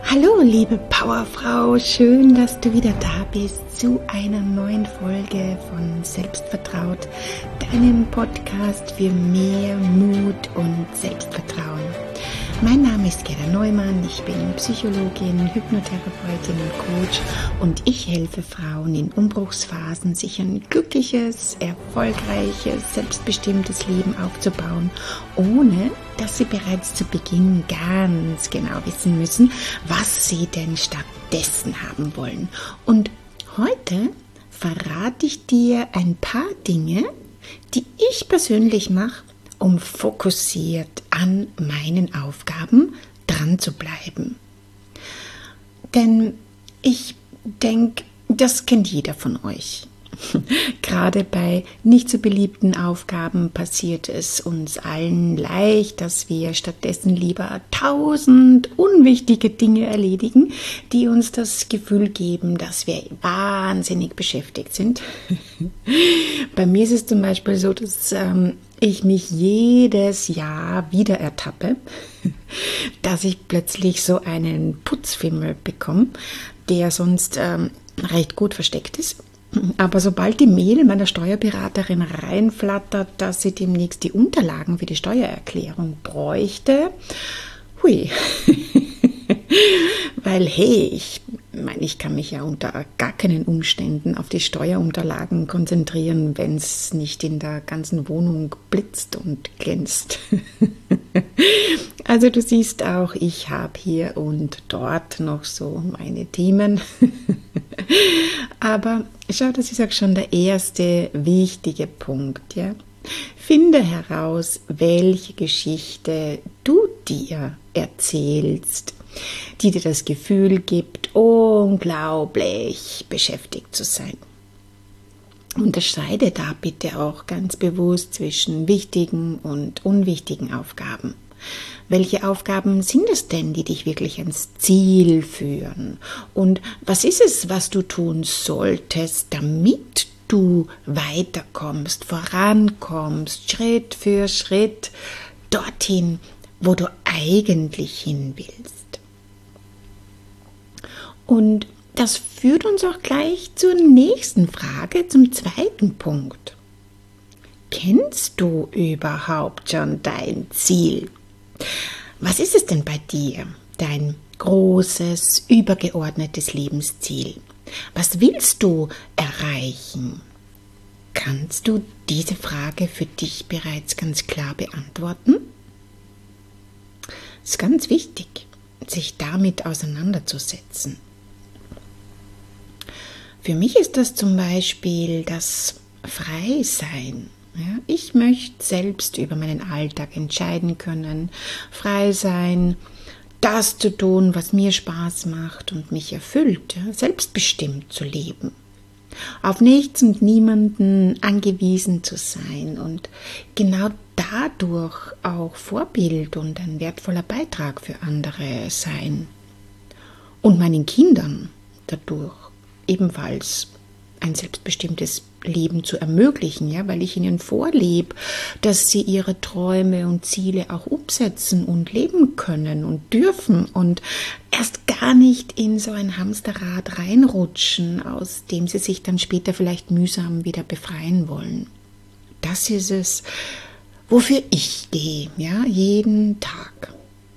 Hallo liebe Powerfrau, schön, dass du wieder da bist zu einer neuen Folge von Selbstvertraut, deinem Podcast für mehr Mut und Selbstvertrauen. Mein Name ist Gerda Neumann, ich bin Psychologin, Hypnotherapeutin und Coach und ich helfe Frauen in Umbruchsphasen, sich ein glückliches, erfolgreiches, selbstbestimmtes Leben aufzubauen, ohne dass sie bereits zu Beginn ganz genau wissen müssen, was sie denn stattdessen haben wollen. Und heute verrate ich dir ein paar Dinge, die ich persönlich mache, um fokussiert an meinen Aufgaben dran zu bleiben. Denn ich denke, das kennt jeder von euch. Gerade bei nicht so beliebten Aufgaben passiert es uns allen leicht, dass wir stattdessen lieber 1000 unwichtige Dinge erledigen, die uns das Gefühl geben, dass wir wahnsinnig beschäftigt sind. Bei mir ist es zum Beispiel so, dass ich mich jedes Jahr wieder ertappe, dass ich plötzlich so einen Putzfimmel bekomme, der sonst recht gut versteckt ist. Aber sobald die Mail meiner Steuerberaterin reinflattert, dass sie demnächst die Unterlagen für die Steuererklärung bräuchte, hui, weil ich kann mich ja unter gar keinen Umständen auf die Steuerunterlagen konzentrieren, wenn es nicht in der ganzen Wohnung blitzt und glänzt. Also du siehst auch, ich habe hier und dort noch so meine Themen. Aber schau, das ist auch schon der erste wichtige Punkt. Ja? Finde heraus, welche Geschichte du dir erzählst, die dir das Gefühl gibt, unglaublich beschäftigt zu sein. Unterscheide da bitte auch ganz bewusst zwischen wichtigen und unwichtigen Aufgaben. Welche Aufgaben sind es denn, die dich wirklich ans Ziel führen? Und was ist es, was du tun solltest, damit du weiterkommst, vorankommst, Schritt für Schritt dorthin, wo du eigentlich hin willst? Und das führt uns auch gleich zur nächsten Frage, zum zweiten Punkt. Kennst du überhaupt schon dein Ziel? Was ist es denn bei dir, dein großes, übergeordnetes Lebensziel? Was willst du erreichen? Kannst du diese Frage für dich bereits ganz klar beantworten? Es ist ganz wichtig, sich damit auseinanderzusetzen. Für mich ist das zum Beispiel das Freisein. Ja, ich möchte selbst über meinen Alltag entscheiden können, frei sein, das zu tun, was mir Spaß macht und mich erfüllt, ja, selbstbestimmt zu leben. Auf nichts und niemanden angewiesen zu sein und genau dadurch auch Vorbild und ein wertvoller Beitrag für andere sein. Und meinen Kindern dadurch ebenfalls ein selbstbestimmtes Leben zu ermöglichen, ja, weil ich ihnen vorlebe, dass sie ihre Träume und Ziele auch umsetzen und leben können und dürfen und erst gar nicht in so ein Hamsterrad reinrutschen, aus dem sie sich dann später vielleicht mühsam wieder befreien wollen. Das ist es, wofür ich gehe, ja, jeden Tag.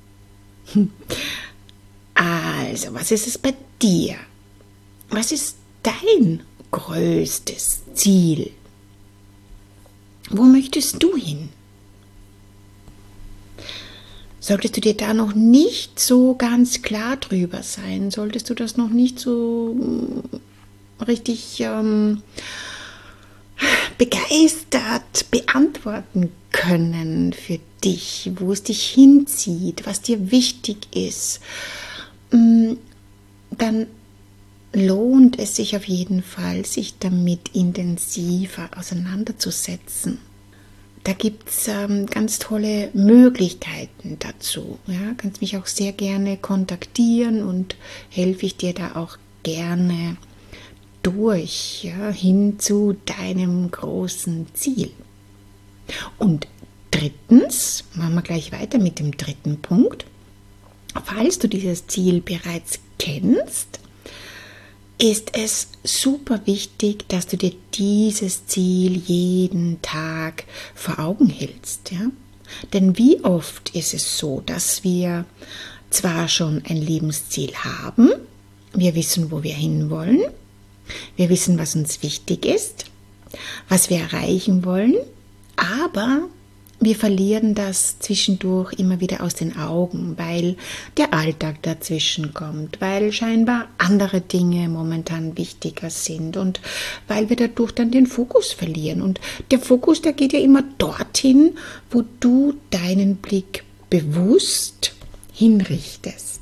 Also, was ist es bei dir? Was ist dein größtes Ziel? Wo möchtest du hin? Solltest du dir da noch nicht so ganz klar drüber sein, solltest du das noch nicht so richtig begeistert beantworten können für dich, wo es dich hinzieht, was dir wichtig ist, dann lohnt es sich auf jeden Fall, sich damit intensiver auseinanderzusetzen. Da gibt es ganz tolle Möglichkeiten dazu. Ja, kannst mich auch sehr gerne kontaktieren und helfe ich dir da auch gerne durch, ja, hin zu deinem großen Ziel. Und drittens, machen wir gleich weiter mit dem dritten Punkt. falls du dieses Ziel bereits kennst, ist es super wichtig, dass du dir dieses Ziel jeden Tag vor Augen hältst. Ja? Denn wie oft ist es so, dass wir zwar schon ein Lebensziel haben, wir wissen, wo wir hinwollen, wir wissen, was uns wichtig ist, was wir erreichen wollen, aber wir verlieren das zwischendurch immer wieder aus den Augen, weil der Alltag dazwischen kommt, weil scheinbar andere Dinge momentan wichtiger sind und weil wir dadurch dann den Fokus verlieren. Und der Fokus, der geht ja immer dorthin, wo du deinen Blick bewusst hinrichtest.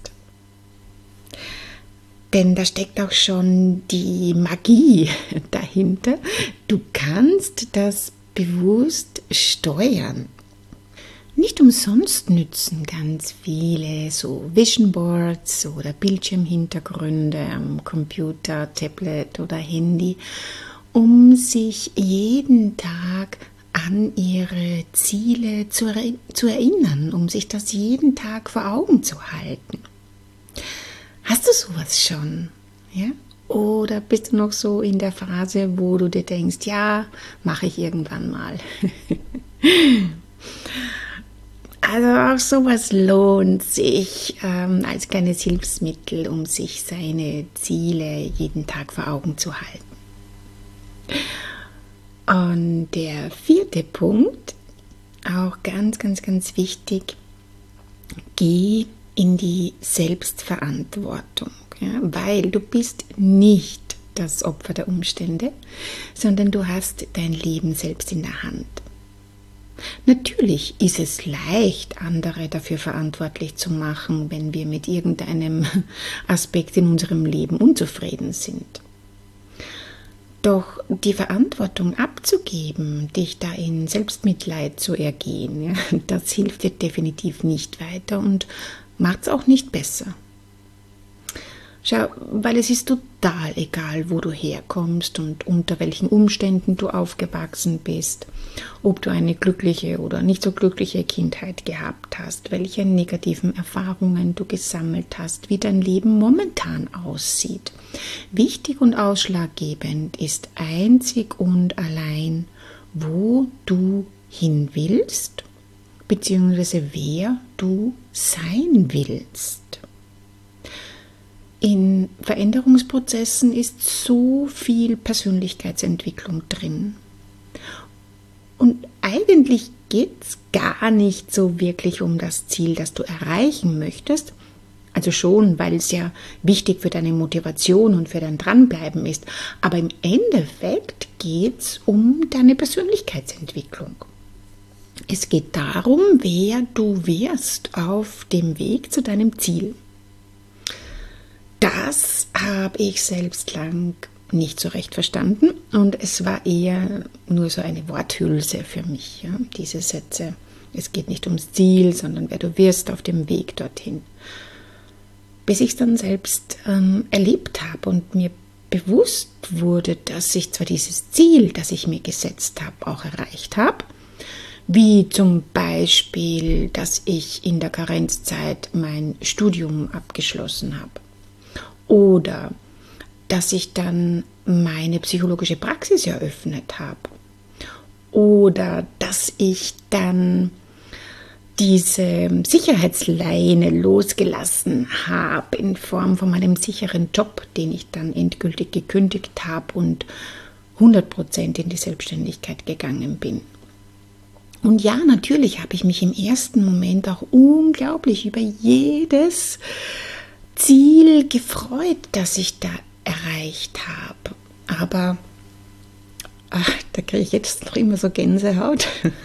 Denn da steckt auch schon die Magie dahinter. Du kannst das bewusst steuern. Nicht umsonst nützen ganz viele so Vision Boards oder Bildschirmhintergründe am Computer, Tablet oder Handy, um sich jeden Tag an ihre Ziele zu erinnern, um sich das jeden Tag vor Augen zu halten. Hast du sowas schon? Ja? Oder bist du noch so in der Phase, wo du dir denkst, ja, mache ich irgendwann mal. Also auch sowas lohnt sich als kleines Hilfsmittel, um sich seine Ziele jeden Tag vor Augen zu halten. Und der 4. Punkt, auch ganz, ganz, ganz wichtig, geh in die Selbstverantwortung. Ja, weil du bist nicht das Opfer der Umstände, sondern du hast dein Leben selbst in der Hand. Natürlich ist es leicht, andere dafür verantwortlich zu machen, wenn wir mit irgendeinem Aspekt in unserem Leben unzufrieden sind. Doch die Verantwortung abzugeben, dich da in Selbstmitleid zu ergehen, ja, das hilft dir definitiv nicht weiter und macht es auch nicht besser. Schau, weil es ist total egal, wo du herkommst und unter welchen Umständen du aufgewachsen bist, ob du eine glückliche oder nicht so glückliche Kindheit gehabt hast, welche negativen Erfahrungen du gesammelt hast, wie dein Leben momentan aussieht. Wichtig und ausschlaggebend ist einzig und allein, wo du hin willst, beziehungsweise wer du sein willst. In Veränderungsprozessen ist so viel Persönlichkeitsentwicklung drin. Und eigentlich geht es gar nicht so wirklich um das Ziel, das du erreichen möchtest. Also schon, weil es ja wichtig für deine Motivation und für dein Dranbleiben ist. Aber im Endeffekt geht es um deine Persönlichkeitsentwicklung. Es geht darum, wer du wirst auf dem Weg zu deinem Ziel. Das habe ich selbst lang nicht so recht verstanden und es war eher nur so eine Worthülse für mich, ja, diese Sätze. Es geht nicht ums Ziel, sondern wer du wirst auf dem Weg dorthin. Bis ich es dann selbst erlebt habe und mir bewusst wurde, dass ich zwar dieses Ziel, das ich mir gesetzt habe, auch erreicht habe, wie zum Beispiel, dass ich in der Karenzzeit mein Studium abgeschlossen habe. Oder dass ich dann meine psychologische Praxis eröffnet habe. Oder dass ich dann diese Sicherheitsleine losgelassen habe in Form von meinem sicheren Job, den ich dann endgültig gekündigt habe und 100% in die Selbstständigkeit gegangen bin. Und ja, natürlich habe ich mich im ersten Moment auch unglaublich über jedes Ziel gefreut, das ich da erreicht habe. Aber da kriege ich jetzt noch immer so Gänsehaut.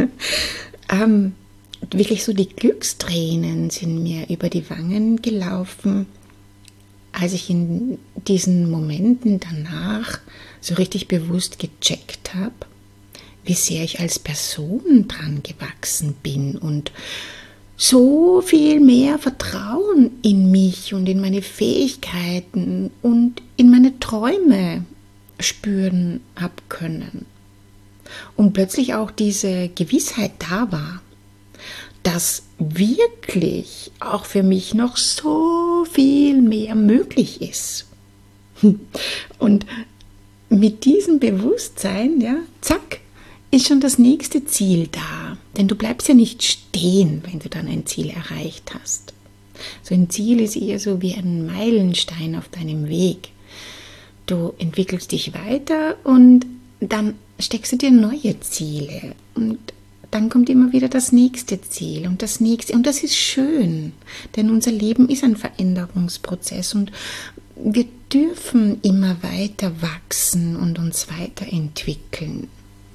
Wirklich so die Glückstränen sind mir über die Wangen gelaufen, als ich in diesen Momenten danach so richtig bewusst gecheckt habe, wie sehr ich als Person dran gewachsen bin und so viel mehr Vertrauen in mich und in meine Fähigkeiten und in meine Träume spüren habe können. Und plötzlich auch diese Gewissheit da war, dass wirklich auch für mich noch so viel mehr möglich ist. Und mit diesem Bewusstsein, ja, zack, ist schon das nächste Ziel da. Denn du bleibst ja nicht stehen, wenn du dann ein Ziel erreicht hast. So ein Ziel ist eher so wie ein Meilenstein auf deinem Weg. Du entwickelst dich weiter und dann steckst du dir neue Ziele. Und dann kommt immer wieder das nächste Ziel und das nächste. Und das ist schön, denn unser Leben ist ein Veränderungsprozess und wir dürfen immer weiter wachsen und uns weiterentwickeln.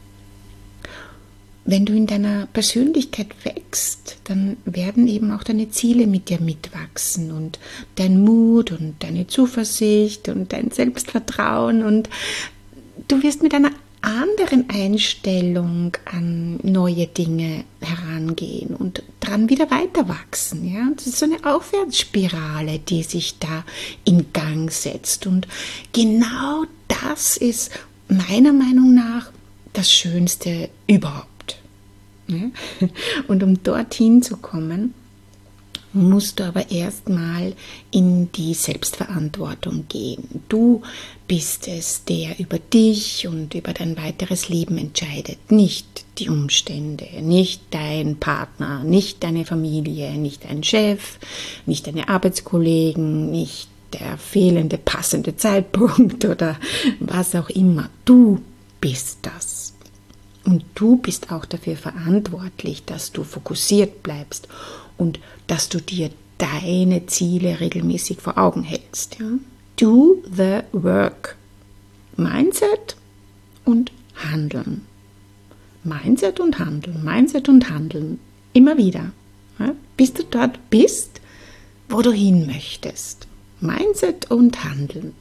Wenn du in deiner Persönlichkeit wächst, dann werden eben auch deine Ziele mit dir mitwachsen und dein Mut und deine Zuversicht und dein Selbstvertrauen und du wirst mit einer anderen Einstellung an neue Dinge herangehen und dran wieder weiter wachsen. Ja? Das ist so eine Aufwärtsspirale, die sich da in Gang setzt und genau das ist meiner Meinung nach das Schönste überhaupt. Und um dorthin zu kommen, musst du aber erstmal in die Selbstverantwortung gehen. Du bist es, der über dich und über dein weiteres Leben entscheidet. Nicht die Umstände, nicht dein Partner, nicht deine Familie, nicht dein Chef, nicht deine Arbeitskollegen, nicht der fehlende passende Zeitpunkt oder was auch immer. Du bist das. Und du bist auch dafür verantwortlich, dass du fokussiert bleibst und dass du dir deine Ziele regelmäßig vor Augen hältst. Ja? Do the work. Mindset und Handeln. Mindset und Handeln. Mindset und Handeln. Immer wieder. Ja? Bis du dort bist, wo du hin möchtest. Mindset und Handeln.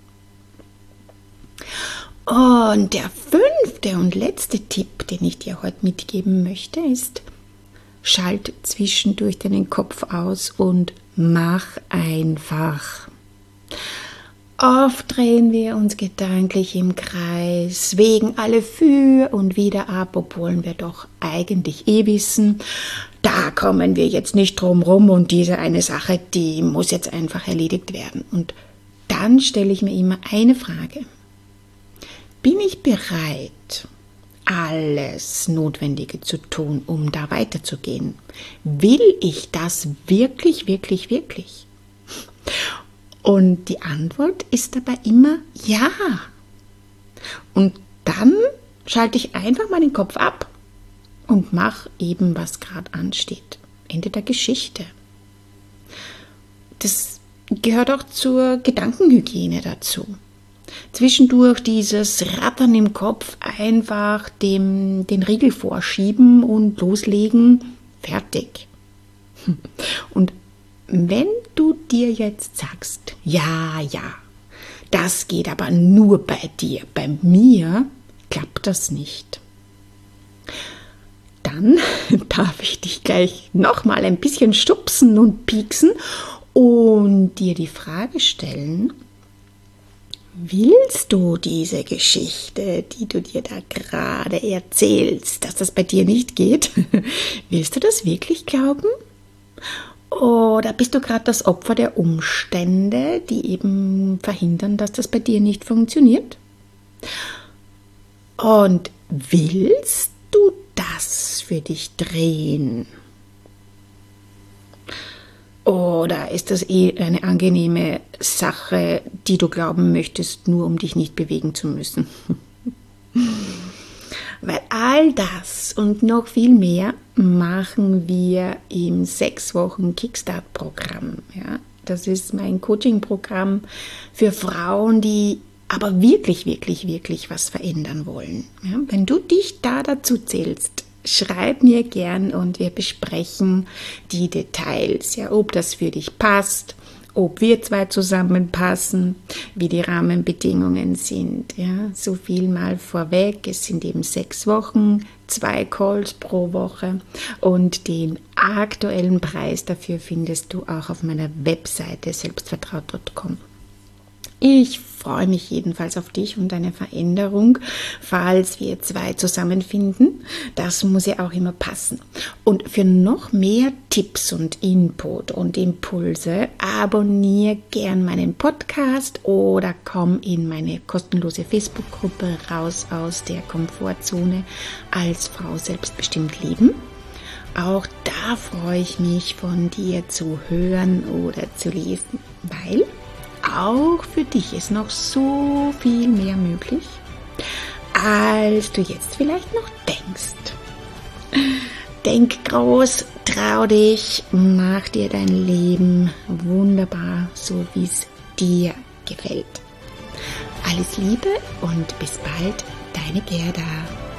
Und der 5. und letzte Tipp, den ich dir heute mitgeben möchte, ist, schalt zwischendurch deinen Kopf aus und mach einfach. Oft drehen wir uns gedanklich im Kreis, wägen alle für und wieder ab, obwohl wir doch eigentlich wissen, da kommen wir jetzt nicht drum rum und diese eine Sache, die muss jetzt einfach erledigt werden. Und dann stelle ich mir immer eine Frage. Bin ich bereit, alles Notwendige zu tun, um da weiterzugehen? Will ich das wirklich, wirklich, wirklich? Und die Antwort ist dabei immer ja. Und dann schalte ich einfach meinen Kopf ab und mache eben, was gerade ansteht. Ende der Geschichte. Das gehört auch zur Gedankenhygiene dazu. Zwischendurch dieses Rattern im Kopf einfach den Riegel vorschieben und loslegen, fertig. Und wenn du dir jetzt sagst, ja, das geht aber nur bei dir, bei mir klappt das nicht, dann darf ich dich gleich nochmal ein bisschen stupsen und pieksen und dir die Frage stellen, willst du diese Geschichte, die du dir da gerade erzählst, dass das bei dir nicht geht? Willst du das wirklich glauben? Oder bist du gerade das Opfer der Umstände, die eben verhindern, dass das bei dir nicht funktioniert? Und willst du das für dich drehen? Oder ist das eine angenehme Sache, die du glauben möchtest, nur um dich nicht bewegen zu müssen? Weil all das und noch viel mehr machen wir im 6 Wochen Kickstart-Programm. Ja? Das ist mein Coaching-Programm für Frauen, die aber wirklich, wirklich, wirklich was verändern wollen. Ja? Wenn du dich da dazu zählst, schreib mir gern und wir besprechen die Details, ja, ob das für dich passt, ob wir zwei zusammenpassen, wie die Rahmenbedingungen sind. Ja. So viel mal vorweg, es sind eben 6 Wochen, 2 Calls pro Woche und den aktuellen Preis dafür findest du auch auf meiner Webseite selbstvertraut.com. Ich freue mich jedenfalls auf dich und deine Veränderung, falls wir zwei zusammenfinden. Das muss ja auch immer passen. Und für noch mehr Tipps und Input und Impulse abonniere gern meinen Podcast oder komm in meine kostenlose Facebook-Gruppe Raus aus der Komfortzone als Frau selbstbestimmt leben. Auch da freue ich mich, von dir zu hören oder zu lesen, weil auch für dich ist noch so viel mehr möglich, als du jetzt vielleicht noch denkst. Denk groß, trau dich, mach dir dein Leben wunderbar, so wie es dir gefällt. Alles Liebe und bis bald, deine Gerda.